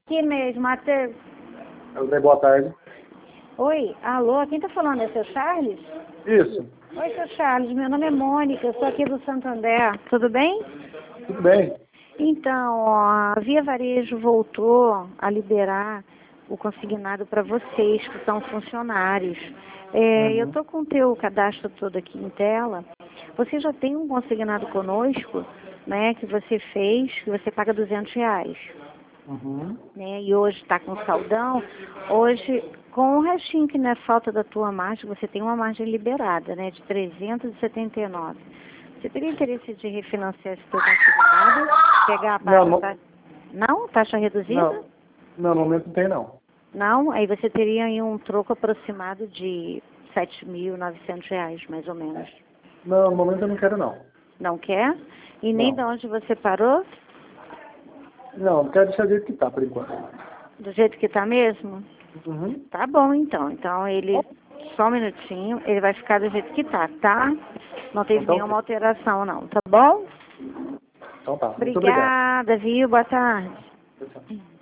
Aqui mesmo, Matheus. Boa tarde. Oi, alô, quem tá falando? É seu Charles? Isso, Oi, seu Charles, meu nome é Mônica, eu sou aqui do Santander, tudo bem? tudo bem. Então, ó, a Via Varejo voltou a liberar o consignado para vocês que são funcionários. Eu tô com o teu cadastro todo aqui em tela. Você já tem um consignado conosco, né, que você fez, que você paga R$ 200. Uhum. Né? E hoje está com saldão. Hoje, com o restinho que não é falta da tua margem, você tem uma margem liberada, né? De 379. Você teria interesse de refinanciar esse teu consignado? Pegar a taxa? Não? Taxa reduzida? Não, no momento não tem não. Não? Aí você teria aí um troco aproximado de R$ 7.900, mais ou menos. Não, no momento eu não quero não. Não quer? E nem de Não. onde você parou? Não quero deixar do jeito que tá, por enquanto. Do jeito que está mesmo? Uhum. Tá bom, então. Então, ele... Só um minutinho. Ele vai ficar do jeito que tá, tá? Não teve Então, nenhuma alteração, não. Tá bom? então tá. Muito obrigado. Obrigada, viu? Boa tarde. Tchau, tchau.